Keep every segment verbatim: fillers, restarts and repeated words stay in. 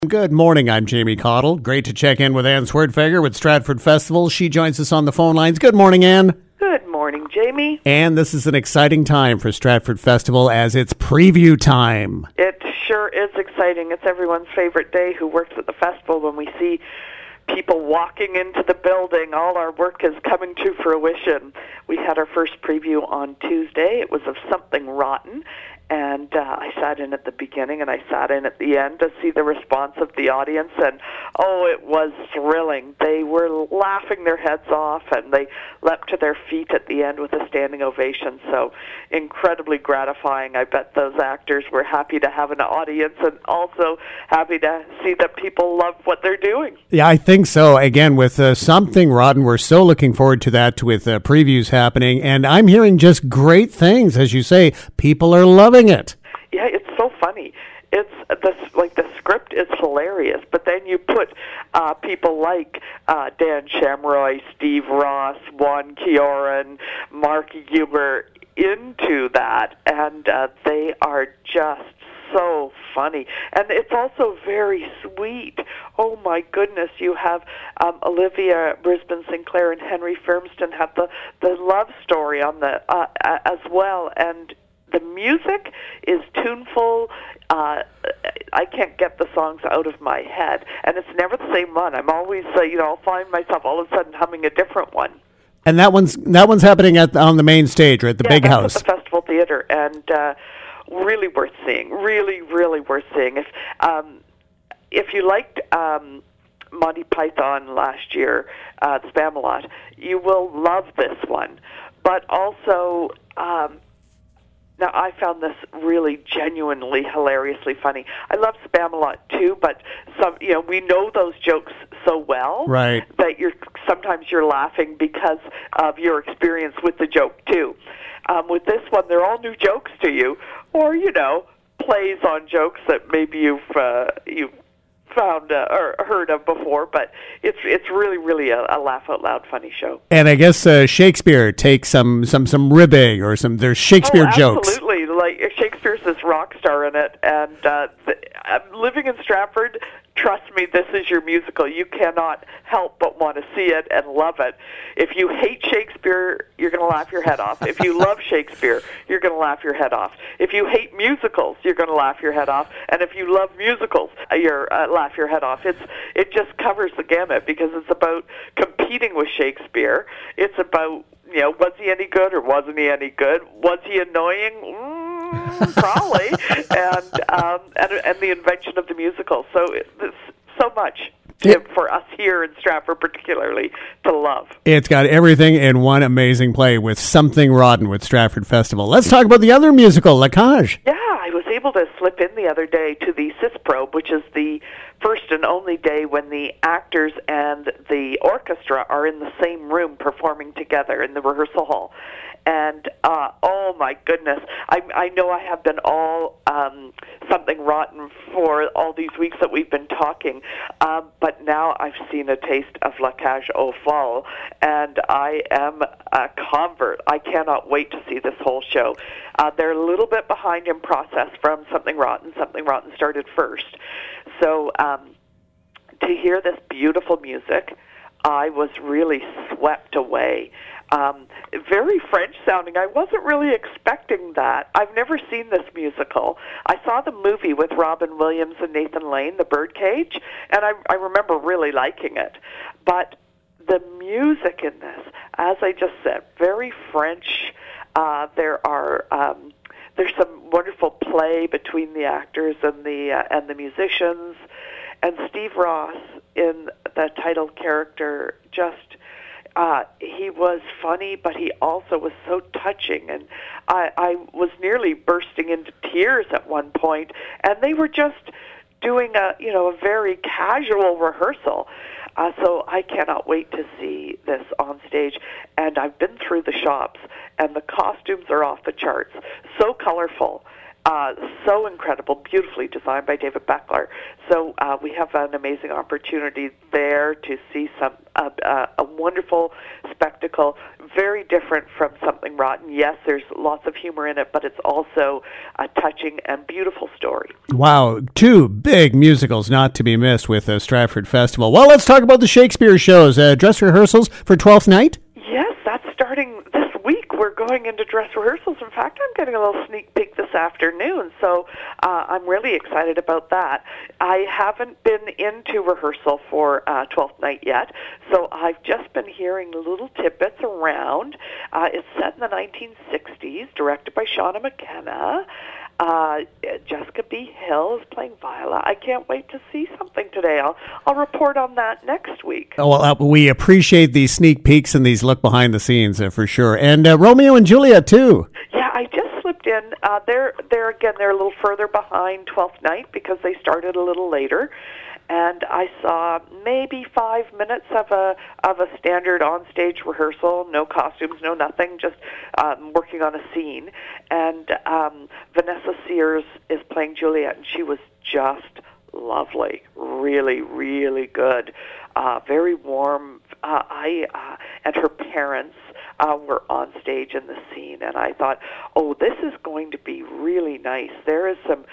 Good morning, I'm Jamie Cottle. Great to check in with Ann Swerdfager with Stratford Festival. She joins us on the phone lines. Good morning, Ann. Good morning, Jamie. And this is an exciting time for Stratford Festival as it's preview time. It sure is exciting. It's everyone's favorite day who works at the festival when we see people walking into the building. All our work is coming to fruition. We had our first preview on Tuesday. It was of Something Rotten. And uh, I sat in at the beginning and I sat in at the end to see the response of the audience. And, oh, it was thrilling. They were laughing their heads off and they leapt to their feet at the end with a standing ovation. So incredibly gratifying. I bet those actors were happy to have an audience and also happy to see that people love what they're doing. Yeah, I think so. Again, with uh, Something Rotten, we're so looking forward to that with uh, previews happening. And I'm hearing just great things. As you say, people are loving it. Yeah, it's so funny. It's the, like the script is hilarious, but then you put uh, people like uh, Dan Shamroy, Steve Ross, Juan Kioran, Mark Huber into that, and uh, they are just so funny. And it's also very sweet. Oh my goodness, you have um, Olivia Brisbane Sinclair and Henry Firmston have the, the love story on the uh, as well, and the music is tuneful. Uh, I can't get the songs out of my head, and it's never the same one. I'm always, uh, you know, I'll find myself all of a sudden humming a different one. And that one's that one's happening at on the main stage, right? The yeah, big that's house. At the Festival Theatre, and uh, really worth seeing. Really, really worth seeing. If um, if you liked um, Monty Python last year, uh, Spamalot, you will love this one. But also. Um, Now, I found this really genuinely, hilariously funny. I love Spamalot too, but some, you know, we know those jokes so well right. that you're sometimes you're laughing because of your experience with the joke too. Um, with this one, they're all new jokes to you, or you know, plays on jokes that maybe you've uh, you've found uh, or heard of before, but it's it's really really a, a laugh out loud funny show. And I guess uh, Shakespeare takes some some some ribbing or some there's Shakespeare oh, jokes. Absolutely, like Shakespeare's this rock star in it, and uh, the, uh, living in Stratford. Trust me, this is your musical. You cannot help but want to see it and love it. If you hate Shakespeare, you're going to laugh your head off. If you love Shakespeare, you're going to laugh your head off. If you hate musicals, you're going to laugh your head off. And if you love musicals, you're uh, laugh your head off. It's it just covers the gamut because it's about competing with Shakespeare. It's about, you know, was he any good or wasn't he any good? Was he annoying? Mm, probably. and, um, and and the invention of the musical. So it's so much to, for us here in Stratford particularly to love. It's got everything in one amazing play with Something Rotten with Stratford Festival. Let's talk about the other musical, La Cage. Yeah, I was able to slip in the other day to the CISPRO, which is the first and only day when the actors and the orchestra are in the same room performing together in the rehearsal hall. And, uh, oh my goodness, I, I know I have been all um, Something Rotten for all these weeks that we've been talking, um, but now I've seen a taste of La Cage aux Folles, and I am a convert. I cannot wait to see this whole show. Uh, they're a little bit behind in process from Something Rotten. Something Rotten started first. So um, to hear this beautiful music, I was really swept away. Um, very French sounding. I wasn't really expecting that. I've never seen this musical. I saw the movie with Robin Williams and Nathan Lane, The Birdcage, and I, I remember really liking it. But the music in this, as I just said, very French. Uh, there are um, there's some wonderful play between the actors and the uh, and the musicians, and Steve Ross in the title character just. Uh, he was funny, but he also was so touching, and I, I was nearly bursting into tears at one point. And they were just doing a, you know, a very casual rehearsal. Uh, so I cannot wait to see this on stage. And I've been through the shops, and the costumes are off the charts, so colorful. Uh, so incredible, beautifully designed by David Beckler. So uh, we have an amazing opportunity there to see some uh, uh, a wonderful spectacle, very different from Something Rotten. Yes, there's lots of humor in it, but it's also a touching and beautiful story. Wow, two big musicals not to be missed with the Stratford Festival. Well, let's talk about the Shakespeare shows. Uh, dress rehearsals for Twelfth Night? Yes, that's starting this week. We're going into dress rehearsals. In fact, I'm getting a little sneak peek this afternoon, so uh, I'm really excited about that. I haven't been into rehearsal for uh, Twelfth Night yet, so I've just been hearing little tidbits around. Uh, it's set in the nineteen sixties, directed by Shauna McKenna. Uh, Jessica B. Hill is playing Viola. I can't wait to see something today. I'll I'll report on that next week. Oh, well, uh, we appreciate these sneak peeks and these look behind the scenes uh, for sure. And uh, Romeo and Juliet too. Yeah, I just slipped in. Uh, they're they're again they're a little further behind Twelfth Night because they started a little later. And I saw maybe five minutes of a of a standard onstage rehearsal, no costumes, no nothing, just um, working on a scene. And um, Vanessa Sears is playing Juliet, and she was just lovely, really, really good, uh, very warm. Uh, I uh, and her parents uh, were on stage in the scene, and I thought, oh, this is going to be really nice. There is some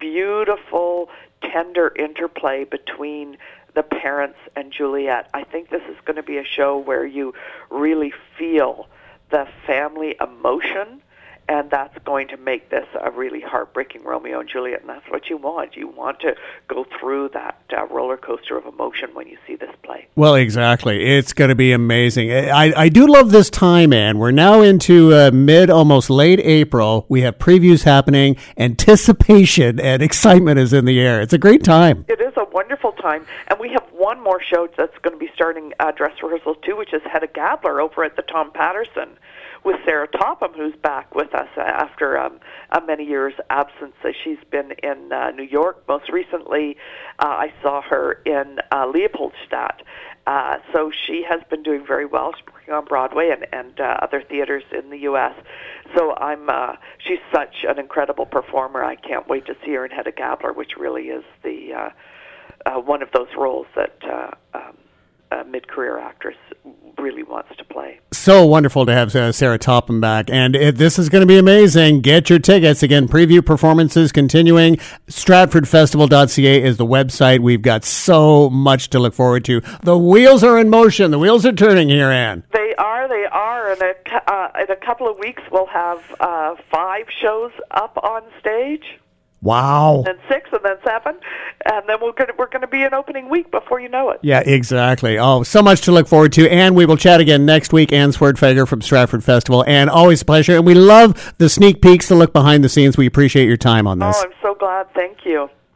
beautiful, tender interplay between the parents and Juliet. I think this is going to be a show where you really feel the family emotion, and that's going to make this a really heartbreaking Romeo and Juliet, and that's what you want. You want to go through that uh, roller coaster of emotion when you see this play. Well, exactly. It's going to be amazing. I, I do love this time, Anne. We're now into uh, mid, almost late April. We have previews happening. Anticipation and excitement is in the air. It's a great time. It is a wonderful time, and we have one more show that's going to be starting uh, dress rehearsals too, which is Hedda Gabler over at the Tom Patterson, with Sarah Topham, who's back with us after um, uh, many years' absence. Uh, she's been in uh, New York. Most recently, uh, I saw her in uh, Leopoldstadt. Uh, so she has been doing very well. She's working on Broadway and, and uh, other theaters in the U S So I'm. Uh, she's such an incredible performer. I can't wait to see her in Hedda Gabler, which really is the uh, uh, one of those roles that uh, um, a mid-career actress really wants to play. So wonderful to have uh, Sarah Topham back, and it, this is going to be amazing. Get your tickets. Again, preview performances continuing. Stratford Festival dot C A is the website. We've got so much to look forward to. The wheels are in motion. The wheels are turning here, Anne. They are, they are. In a, uh, in a couple of weeks, we'll have uh, five shows up on stage. Wow. And six, and then seven, and then we're going to, we're going to be an opening week before you know it. Yeah, exactly. Oh, so much to look forward to, and we will chat again next week. Anne Swerdfager from Stratford Festival, and always a pleasure. And we love the sneak peeks, the look behind the scenes. We appreciate your time on this. Oh, I'm so glad. Thank you.